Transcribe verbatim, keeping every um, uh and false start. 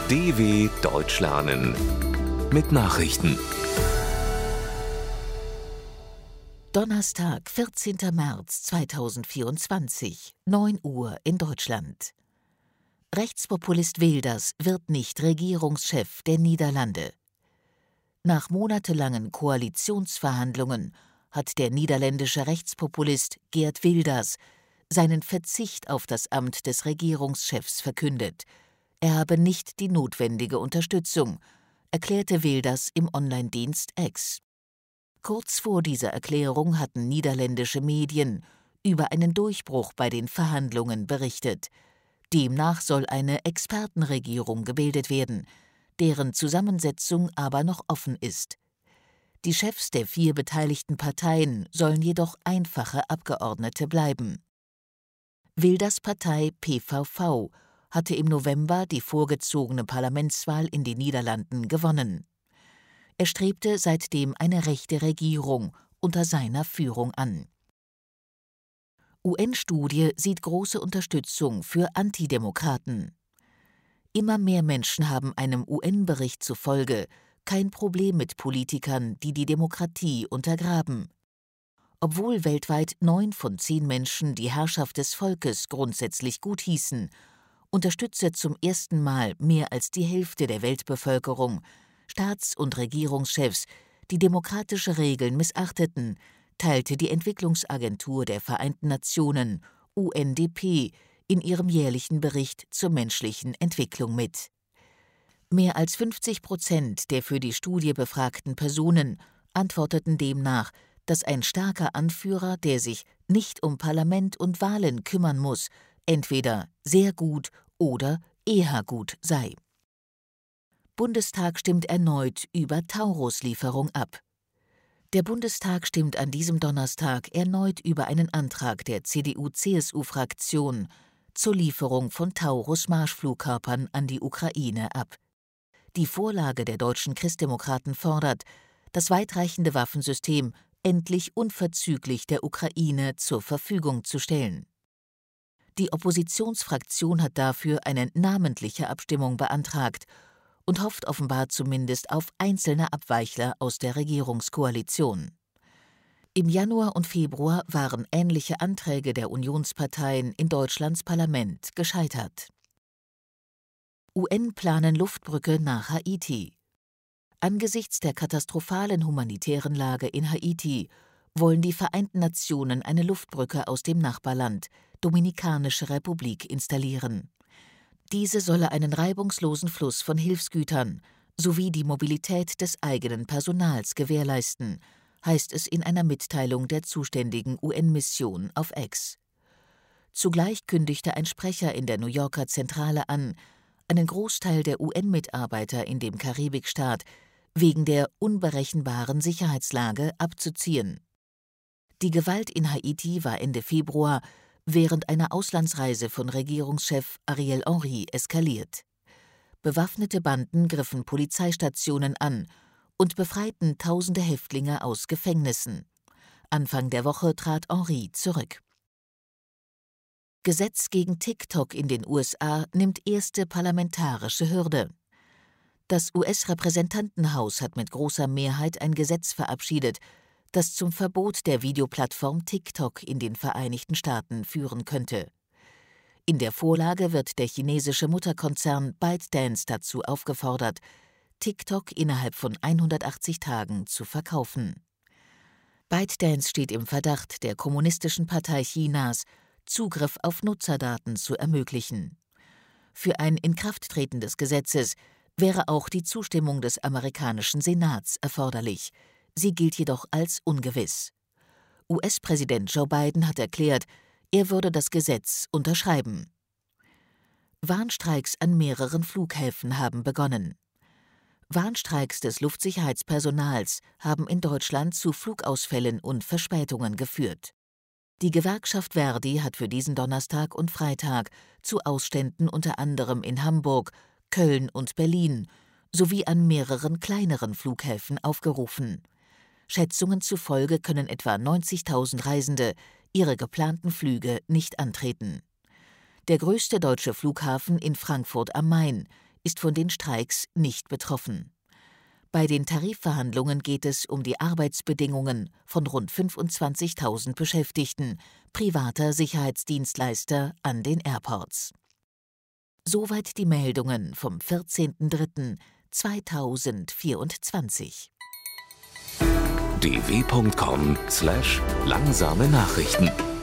D W Deutsch lernen mit Nachrichten. Donnerstag, vierzehnter März zweitausendvierundzwanzig, neun Uhr in Deutschland. Rechtspopulist Wilders wird nicht Regierungschef der Niederlande. Nach monatelangen Koalitionsverhandlungen hat der niederländische Rechtspopulist Geert Wilders seinen Verzicht auf das Amt des Regierungschefs verkündet. Er habe nicht die notwendige Unterstützung, erklärte Wilders im Online-Dienst X. Kurz vor dieser Erklärung hatten niederländische Medien über einen Durchbruch bei den Verhandlungen berichtet. Demnach soll eine Expertenregierung gebildet werden, deren Zusammensetzung aber noch offen ist. Die Chefs der vier beteiligten Parteien sollen jedoch einfache Abgeordnete bleiben. Wilders Partei P V V hatte im November die vorgezogene Parlamentswahl in den Niederlanden gewonnen. Er strebte seitdem eine rechte Regierung unter seiner Führung an. U N-Studie sieht große Unterstützung für Antidemokraten. Immer mehr Menschen haben einem U N-Bericht zufolge kein Problem mit Politikern, die die Demokratie untergraben. Obwohl weltweit neun von zehn Menschen die Herrschaft des Volkes grundsätzlich guthießen, unterstütze zum ersten Mal mehr als die Hälfte der Weltbevölkerung Staats- und Regierungschefs, die demokratische Regeln missachteten, teilte die Entwicklungsagentur der Vereinten Nationen, U N D P, in ihrem jährlichen Bericht zur menschlichen Entwicklung mit. Mehr als fünfzig Prozent der für die Studie befragten Personen antworteten demnach, dass ein starker Anführer, der sich nicht um Parlament und Wahlen kümmern muss, entweder sehr gut oder eher gut sei. Bundestag stimmt erneut über Taurus-Lieferung ab. Der Bundestag stimmt an diesem Donnerstag erneut über einen Antrag der C D U C S U-Fraktion zur Lieferung von Taurus-Marschflugkörpern an die Ukraine ab. Die Vorlage der deutschen Christdemokraten fordert, das weitreichende Waffensystem endlich unverzüglich der Ukraine zur Verfügung zu stellen. Die Oppositionsfraktion hat dafür eine namentliche Abstimmung beantragt und hofft offenbar zumindest auf einzelne Abweichler aus der Regierungskoalition. Im Januar und Februar waren ähnliche Anträge der Unionsparteien in Deutschlands Parlament gescheitert. U N planen Luftbrücke nach Haiti. Angesichts der katastrophalen humanitären Lage in Haiti wollen die Vereinten Nationen eine Luftbrücke aus dem Nachbarland, Dominikanische Republik, installieren. Diese solle einen reibungslosen Fluss von Hilfsgütern sowie die Mobilität des eigenen Personals gewährleisten, heißt es in einer Mitteilung der zuständigen U N-Mission auf X. Zugleich kündigte ein Sprecher in der New Yorker Zentrale an, einen Großteil der U N-Mitarbeiter in dem Karibikstaat wegen der unberechenbaren Sicherheitslage abzuziehen. Die Gewalt in Haiti war Ende Februar während einer Auslandsreise von Regierungschef Ariel Henry eskaliert. Bewaffnete Banden griffen Polizeistationen an und befreiten tausende Häftlinge aus Gefängnissen. Anfang der Woche trat Henry zurück. Gesetz gegen TikTok in den U S A nimmt erste parlamentarische Hürde. Das U S-Repräsentantenhaus hat mit großer Mehrheit ein Gesetz verabschiedet, das zum Verbot der Videoplattform TikTok in den Vereinigten Staaten führen könnte. In der Vorlage wird der chinesische Mutterkonzern ByteDance dazu aufgefordert, TikTok innerhalb von hundertachtzig Tagen zu verkaufen. ByteDance steht im Verdacht, der Kommunistischen Partei Chinas Zugriff auf Nutzerdaten zu ermöglichen. Für ein Inkrafttreten des Gesetzes wäre auch die Zustimmung des amerikanischen Senats erforderlich. Sie gilt jedoch als ungewiss. U S-Präsident Joe Biden hat erklärt, er würde das Gesetz unterschreiben. Warnstreiks an mehreren Flughäfen haben begonnen. Warnstreiks des Luftsicherheitspersonals haben in Deutschland zu Flugausfällen und Verspätungen geführt. Die Gewerkschaft Verdi hat für diesen Donnerstag und Freitag zu Ausständen unter anderem in Hamburg, Köln und Berlin sowie an mehreren kleineren Flughäfen aufgerufen. Schätzungen zufolge können etwa neunzigtausend Reisende ihre geplanten Flüge nicht antreten. Der größte deutsche Flughafen in Frankfurt am Main ist von den Streiks nicht betroffen. Bei den Tarifverhandlungen geht es um die Arbeitsbedingungen von rund fünfundzwanzigtausend Beschäftigten privater Sicherheitsdienstleister an den Airports. Soweit die Meldungen vom vierzehnten dritten zweitausendvierundzwanzig. d w punkt com slash langsame Nachrichten